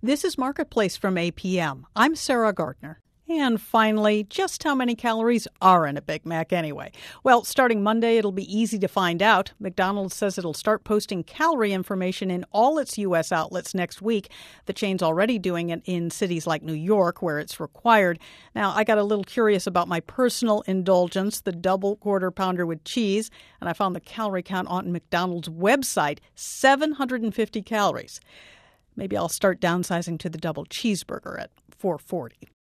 This is Marketplace from APM. I'm Sarah Gardner. And finally, just how many calories are in a Big Mac anyway? Well, starting Monday, it'll be easy to find out. McDonald's says it'll start posting calorie information in all its U.S. outlets next week. The chain's already doing it in cities like New York, where it's required. Now, I got a little curious about my personal indulgence, the double quarter pounder with cheese, and I found the calorie count on McDonald's website, 750 calories. Maybe I'll start downsizing to the double cheeseburger at 440.